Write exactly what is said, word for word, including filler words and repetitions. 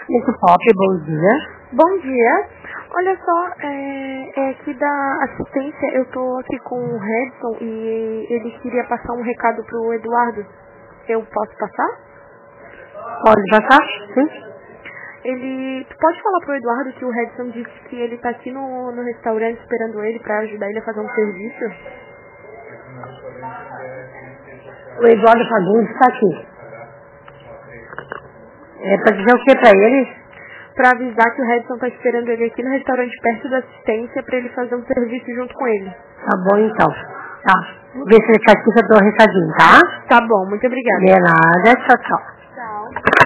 Muito pop, bom dia. Bom dia. Olha só, é, é aqui da assistência, eu tô aqui com o Redson e ele queria passar um recado pro Eduardo. Eu posso passar? Pode passar? Sim. Ele pode falar pro Eduardo que o Redson disse que ele tá aqui no, no restaurante esperando ele pra ajudar ele a fazer um serviço? O Eduardo Fagundes está aqui. É para dizer o que para ele? Pra avisar que o Redson tá esperando ele aqui no restaurante perto da assistência pra ele fazer um serviço junto com ele. Tá bom então. Tá. Vou ver se ele está aqui que eu dou um recadinho, tá? Tá bom, muito obrigada. De nada, tchau, tchau. Tchau.